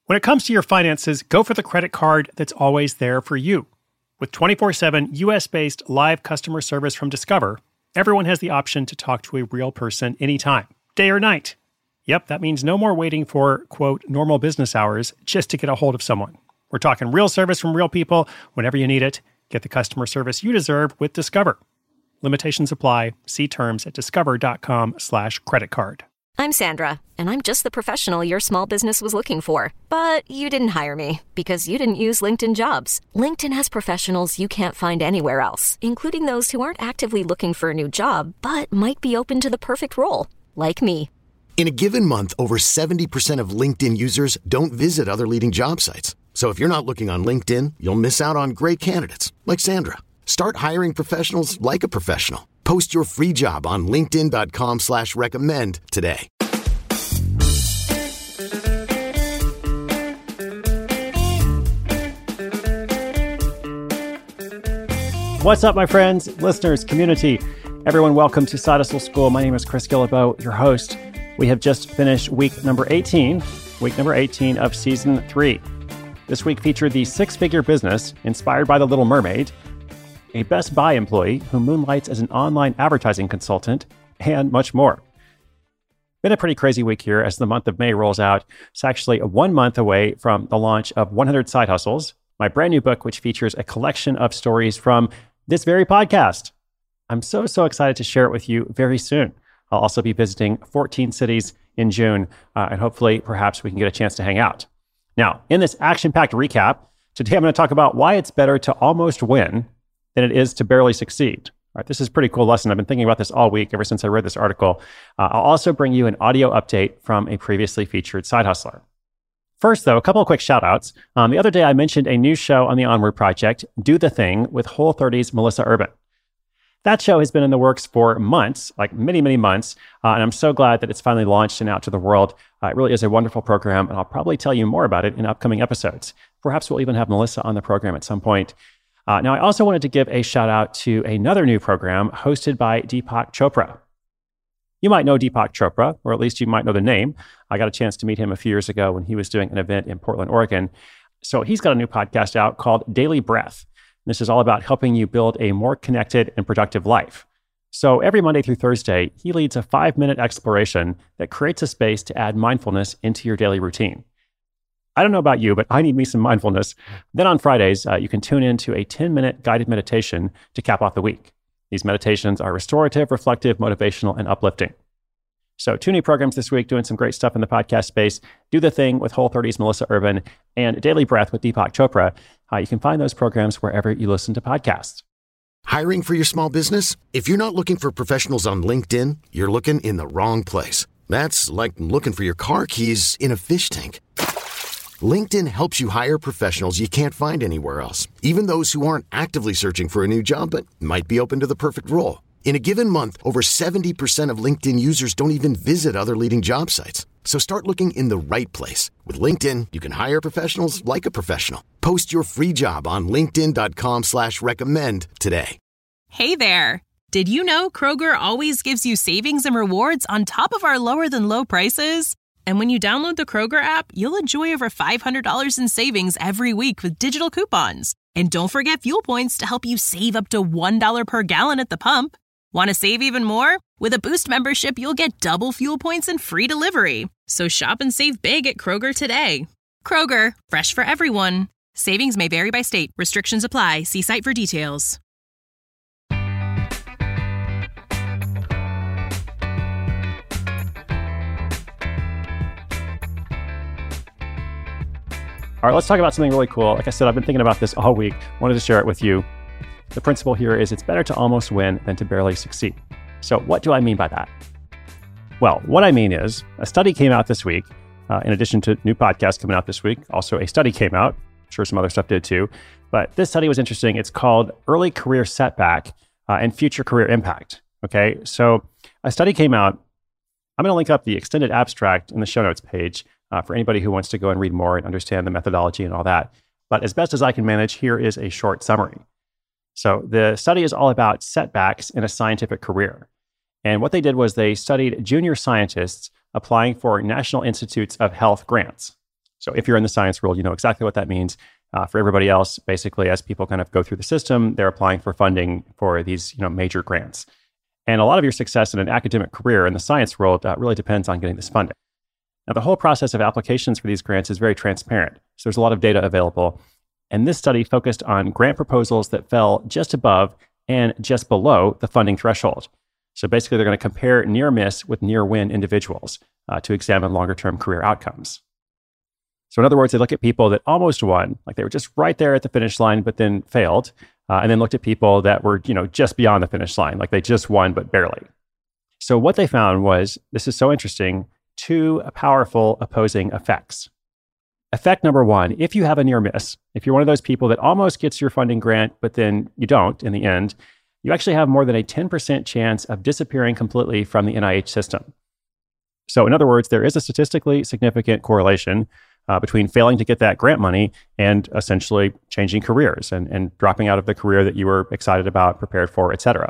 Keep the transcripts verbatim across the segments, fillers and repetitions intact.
When it comes to your finances, go for the credit card that's always there for you. With twenty-four seven U S-based live customer service from Discover, everyone has the option to talk to a real person anytime, day or night. Yep, that means no more waiting for, quote, normal business hours just to get a hold of someone. We're talking real service from real people whenever you need it. Get the customer service you deserve with Discover. Limitations apply. See terms at discover.com slash credit card. I'm Sandra, and I'm just the professional your small business was looking for. But you didn't hire me because you didn't use LinkedIn Jobs. LinkedIn has professionals you can't find anywhere else, including those who aren't actively looking for a new job, but might be open to the perfect role, like me. In a given month, over seventy percent of LinkedIn users don't visit other leading job sites. So if you're not looking on LinkedIn, you'll miss out on great candidates like Sandra. Start hiring professionals like a professional. Post your free job on linkedin.com slash recommend today. What's up, my friends, listeners, community? Everyone, welcome to Side Hustle School. My name is Chris Guillebeau, your host. We have just finished week number eighteen, week number eighteen of season three. This week featured the six-figure business inspired by The Little Mermaid, a Best Buy employee who moonlights as an online advertising consultant, and much more. Been a pretty crazy week here as the month of May rolls out. It's actually one month away from the launch of one hundred Side Hustles, my brand new book, which features a collection of stories from this very podcast. I'm so, so excited to share it with you very soon. I'll also be visiting fourteen cities in June, uh, and hopefully, perhaps we can get a chance to hang out. Now, in this action-packed recap, today I'm going to talk about why it's better to almost win than it is to barely succeed. All right, this is a pretty cool lesson. I've been thinking about this all week, ever since I read this article. Uh, I'll also bring you an audio update from a previously featured side hustler. First, though, a couple of quick shout-outs. Um, the other day, I mentioned a new show on the Onward Project, Do the Thing, with Whole thirty's Melissa Urban. That show has been in the works for months, like many, many months, uh, and I'm so glad that it's finally launched and out to the world. Uh, it really is a wonderful program, and I'll probably tell you more about it in upcoming episodes. Perhaps we'll even have Melissa on the program at some point. Uh, now, I also wanted to give a shout out to another new program hosted by Deepak Chopra. You might know Deepak Chopra, or at least you might know the name. I got a chance to meet him a few years ago when he was doing an event in Portland, Oregon. So he's got a new podcast out called Daily Breath. This is all about helping you build a more connected and productive life. So every Monday through Thursday, he leads a five-minute exploration that creates a space to add mindfulness into your daily routine. I don't know about you, but I need me some mindfulness. Then on Fridays, uh, you can tune into a ten-minute guided meditation to cap off the week. These meditations are restorative, reflective, motivational, and uplifting. So two new programs this week doing some great stuff in the podcast space. Do the Thing with Whole thirty's Melissa Urban and Daily Breath with Deepak Chopra. Uh, you can find those programs wherever you listen to podcasts. Hiring for your small business? If you're not looking for professionals on LinkedIn, you're looking in the wrong place. That's like looking for your car keys in a fish tank. LinkedIn helps you hire professionals you can't find anywhere else, even those who aren't actively searching for a new job but might be open to the perfect role. In a given month, over seventy percent of LinkedIn users don't even visit other leading job sites. So start looking in the right place. With LinkedIn, you can hire professionals like a professional. Post your free job on linkedin.com slash recommend today. Hey there. Did you know Kroger always gives you savings and rewards on top of our lower than low prices? And when you download the Kroger app, you'll enjoy over five hundred dollars in savings every week with digital coupons. And don't forget fuel points to help you save up to one dollar per gallon at the pump. Want to save even more? With a Boost membership, you'll get double fuel points and free delivery. So shop and save big at Kroger today. Kroger, fresh for everyone. Savings may vary by state. Restrictions apply. See site for details. All right, let's talk about something really cool. Like I said, I've been thinking about this all week. Wanted to share it with you. The principle here is it's better to almost win than to barely succeed. So what do I mean by that? Well, what I mean is a study came out this week, uh, in addition to new podcasts coming out this week. Also, a study came out. I'm sure some other stuff did too. But this study was interesting. It's called Early Career Setback uh, and Future Career Impact. Okay, so a study came out. I'm going to link up the extended abstract in the show notes page uh, for anybody who wants to go and read more and understand the methodology and all that. But as best as I can manage, here is a short summary. So the study is all about setbacks in a scientific career. And what they did was they studied junior scientists applying for National Institutes of Health grants. So if you're in the science world, you know exactly what that means. Uh, for everybody else, basically, as people kind of go through the system, they're applying for funding for these you know, major grants. And a lot of your success in an academic career in the science world uh, really depends on getting this funding. Now, the whole process of applications for these grants is very transparent. So there's a lot of data available. And this study focused on grant proposals that fell just above and just below the funding threshold. So basically, they're going to compare near miss with near win individuals uh, to examine longer-term career outcomes. So in other words, they look at people that almost won, like they were just right there at the finish line, but then failed, uh, and then looked at people that were, you know, just beyond the finish line, like they just won, but barely. So what they found was, this is so interesting, two powerful opposing effects. Effect number one, if you have a near miss, if you're one of those people that almost gets your funding grant, but then you don't in the end, you actually have more than a ten percent chance of disappearing completely from the N I H system. So in other words, there is a statistically significant correlation uh, between failing to get that grant money and essentially changing careers and, and dropping out of the career that you were excited about, prepared for, et cetera.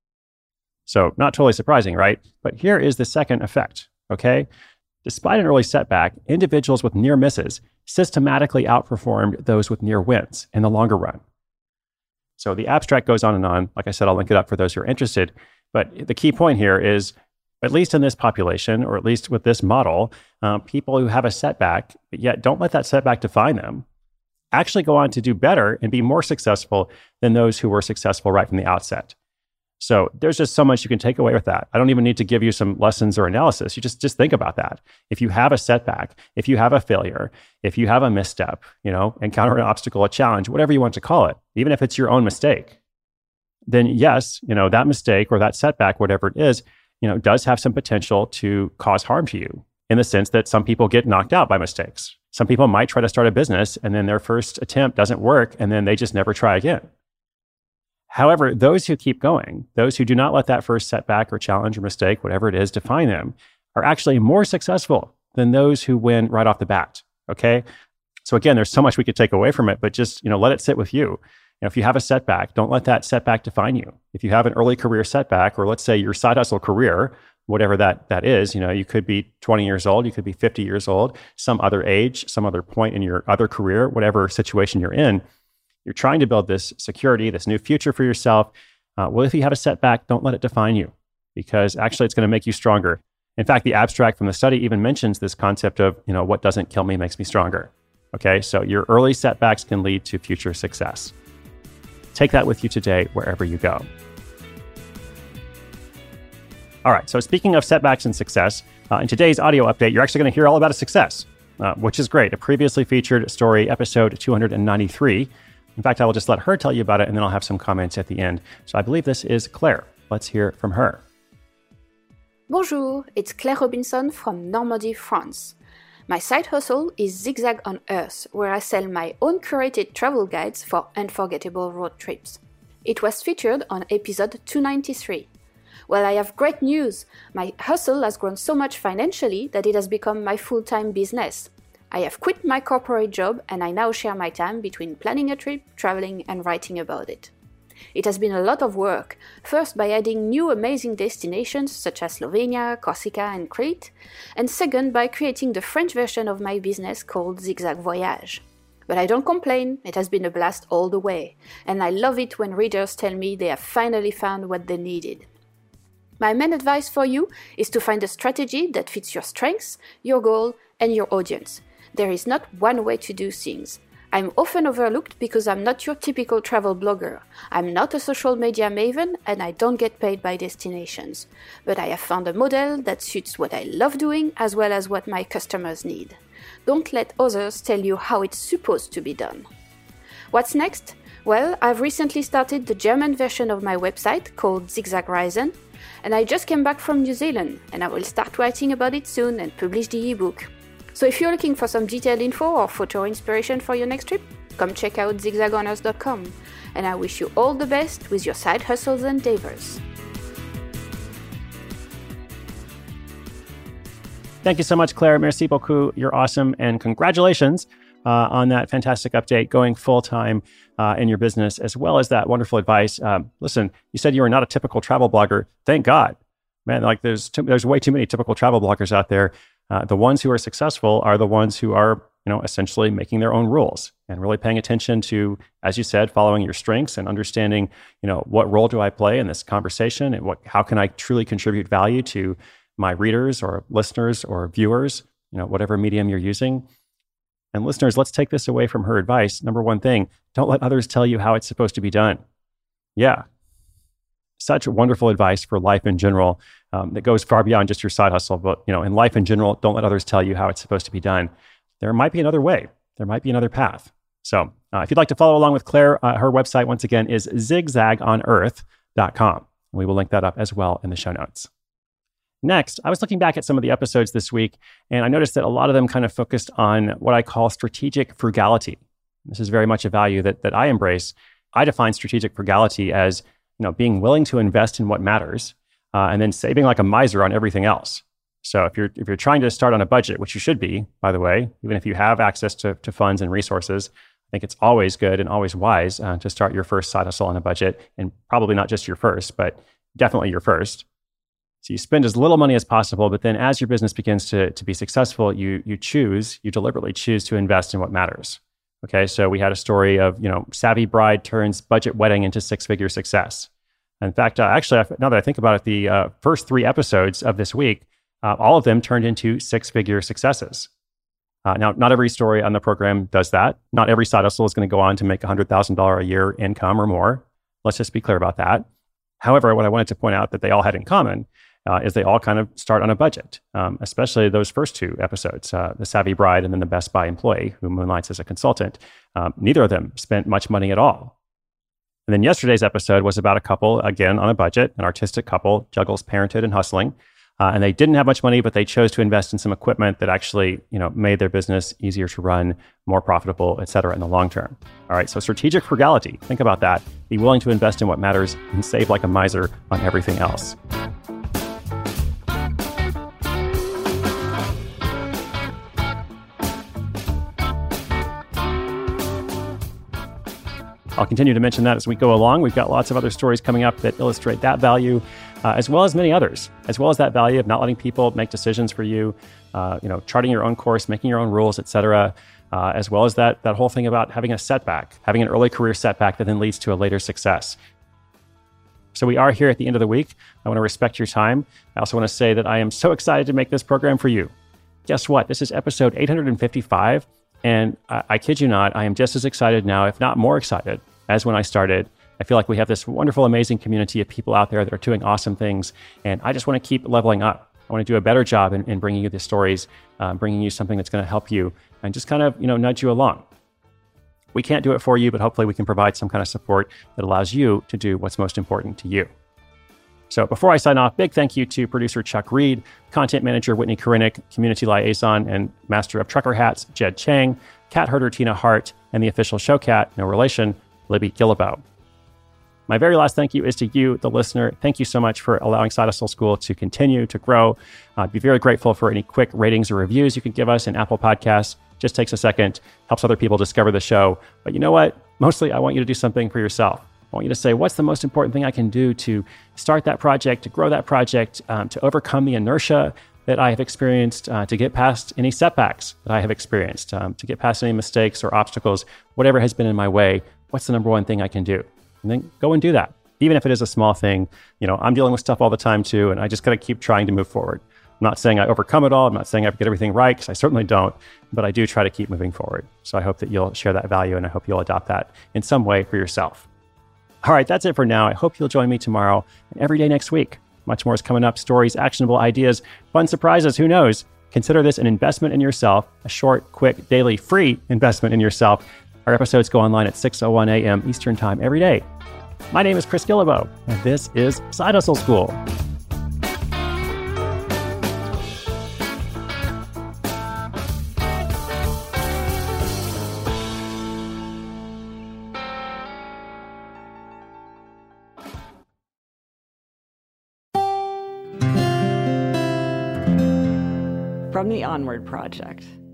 So not totally surprising, right? But here is the second effect, okay? Despite an early setback, individuals with near misses systematically outperformed those with near wins in the longer run. So the abstract goes on and on. Like I said, I'll link it up for those who are interested. But the key point here is, at least in this population, or at least with this model, uh, people who have a setback, but yet don't let that setback define them, actually go on to do better and be more successful than those who were successful right from the outset. So there's just so much you can take away with that. I don't even need to give you some lessons or analysis. You just, just think about that. If you have a setback, if you have a failure, if you have a misstep, you know, encounter an obstacle, a challenge, whatever you want to call it, even if it's your own mistake, then yes, you know, that mistake or that setback, whatever it is, you know, does have some potential to cause harm to you in the sense that some people get knocked out by mistakes. Some people might try to start a business and then their first attempt doesn't work and then they just never try again. However, those who keep going, those who do not let that first setback or challenge or mistake, whatever it is, define them, are actually more successful than those who win right off the bat, okay? So again, there's so much we could take away from it, but just, you know, let it sit with you. You know, if you have a setback, don't let that setback define you. If you have an early career setback, or let's say your side hustle career, whatever that that is, you know, you could be twenty years old, you could be fifty years old, some other age, some other point in your other career, whatever situation you're in, you're trying to build this security, this new future for yourself. Uh, well, if you have a setback, don't let it define you, because actually it's going to make you stronger. In fact, the abstract from the study even mentions this concept of, you know, what doesn't kill me makes me stronger. Okay, so your early setbacks can lead to future success. Take that with you today, wherever you go. All right, so speaking of setbacks and success, uh, in today's audio update, you're actually going to hear all about a success, uh, which is great. A previously featured story, episode two hundred ninety-three. In fact, I will just let her tell you about it, and then I'll have some comments at the end. So I believe this is Claire. Let's hear from her. Bonjour, it's Claire Robinson from Normandy, France. My side hustle is Zigzag on Earth, where I sell my own curated travel guides for unforgettable road trips. It was featured on episode two ninety-three. Well, I have great news. My hustle has grown so much financially that it has become my full-time business. I have quit my corporate job and I now share my time between planning a trip, traveling, and writing about it. It has been a lot of work, first by adding new amazing destinations such as Slovenia, Corsica, and Crete, and second by creating the French version of my business called Zigzag Voyage. But I don't complain, it has been a blast all the way, and I love it when readers tell me they have finally found what they needed. My main advice for you is to find a strategy that fits your strengths, your goal, and your audience. There is not one way to do things. I'm often overlooked because I'm not your typical travel blogger. I'm not a social media maven and I don't get paid by destinations. But I have found a model that suits what I love doing as well as what my customers need. Don't let others tell you how it's supposed to be done. What's next? Well, I've recently started the German version of my website called Zigzag Reisen, and I just came back from New Zealand and I will start writing about it soon and publish the ebook. So if you're looking for some detailed info or photo inspiration for your next trip, come check out zigzag on earth dot com. And I wish you all the best with your side hustles and endeavors. Thank you so much, Claire. Merci beaucoup. You're awesome. And congratulations uh, on that fantastic update, going full-time uh, in your business, as well as that wonderful advice. Um, listen, you said you were not a typical travel blogger. Thank God. Man, like there's too, there's way too many typical travel bloggers out there. Uh, the ones who are successful are the ones who are you know, essentially making their own rules and really paying attention to, as you said, following your strengths and understanding, you know, what role do I play in this conversation and what, how can I truly contribute value to my readers or listeners or viewers, you know, whatever medium you're using. And listeners, let's take this away from her advice. Number one thing, don't let others tell you how it's supposed to be done. Yeah. Such wonderful advice for life in general um, that goes far beyond just your side hustle. But, you know, in life in general, don't let others tell you how it's supposed to be done. There might be another way. There might be another path. So uh, if you'd like to follow along with Claire, uh, her website, once again, is zigzag on earth dot com. We will link that up as well in the show notes. Next, I was looking back at some of the episodes this week, and I noticed that a lot of them kind of focused on what I call strategic frugality. This is very much a value that, that I embrace. I define strategic frugality as, you know, being willing to invest in what matters uh, and then saving like a miser on everything else. So if you're if you're trying to start on a budget, which you should be, by the way, even if you have access to, to funds and resources, I think it's always good and always wise uh, to start your first side hustle on a budget, and probably not just your first, but definitely your first. So you spend as little money as possible, but then as your business begins to, to be successful, you you choose, you deliberately choose to invest in what matters. Okay, so we had a story of, you know, savvy bride turns budget wedding into six-figure success. In fact, uh, actually, now that I think about it, the uh, first three episodes of this week, uh, all of them turned into six-figure successes. Uh, now, not every story on the program does that. Not every side hustle is going to go on to make one hundred thousand dollars a year income or more. Let's just be clear about that. However, what I wanted to point out that they all had in common uh, is they all kind of start on a budget, um, especially those first two episodes, uh, the Savvy Bride and then the Best Buy employee who moonlights as a consultant. Um, neither of them spent much money at all. And then yesterday's episode was about a couple, again, on a budget, an artistic couple, juggles parenthood and hustling. Uh, and they didn't have much money, but they chose to invest in some equipment that actually, you know, made their business easier to run, more profitable, et cetera, in the long term. All right, so strategic frugality. Think about that. Be willing to invest in what matters and save like a miser on everything else. I'll continue to mention that as we go along. We've got lots of other stories coming up that illustrate that value, uh, as well as many others, as well as that value of not letting people make decisions for you, uh, you know, charting your own course, making your own rules, et cetera, uh, as well as that that whole thing about having a setback, having an early career setback that then leads to a later success. So we are here at the end of the week. I want to respect your time. I also want to say that I am so excited to make this program for you. Guess what? This is episode eight hundred fifty-five. And I, I kid you not, I am just as excited now, if not more excited, as when I started. I feel like we have this wonderful, amazing community of people out there that are doing awesome things. And I just want to keep leveling up. I want to do a better job in, in bringing you the stories, uh, bringing you something that's going to help you and just kind of, you know, nudge you along. We can't do it for you, but hopefully we can provide some kind of support that allows you to do what's most important to you. So before I sign off, big thank you to producer Chuck Reed, content manager Whitney Korinek, community liaison and master of trucker hats Jed Chang, cat herder Tina Hart, and the official show cat, no relation, Libby Gillibow. My very last thank you is to you, the listener. Thank you so much for allowing Side Hustle School to continue to grow. I'd be very grateful for any quick ratings or reviews you can give us in Apple Podcasts. Just takes a second, helps other people discover the show. But you know what? Mostly, I want you to do something for yourself. I want you to say, what's the most important thing I can do to start that project, to grow that project, um, to overcome the inertia that I have experienced, uh, to get past any setbacks that I have experienced, um, to get past any mistakes or obstacles, whatever has been in my way. What's the number one thing I can do? And then go and do that. Even if it is a small thing, you know, I'm dealing with stuff all the time too, and I just got to keep trying to move forward. I'm not saying I overcome it all. I'm not saying I get everything right, because I certainly don't, but I do try to keep moving forward. So I hope that you'll share that value, and I hope you'll adopt that in some way for yourself. All right, that's it for now. I hope you'll join me tomorrow and every day next week. Much more is coming up. Stories, actionable ideas, fun surprises. Who knows? Consider this an investment in yourself, a short, quick, daily, free investment in yourself. Our episodes go online at six oh one a.m. Eastern Time every day. My name is Chris Gillibow, and this is Side Hustle School. From the Onward Project.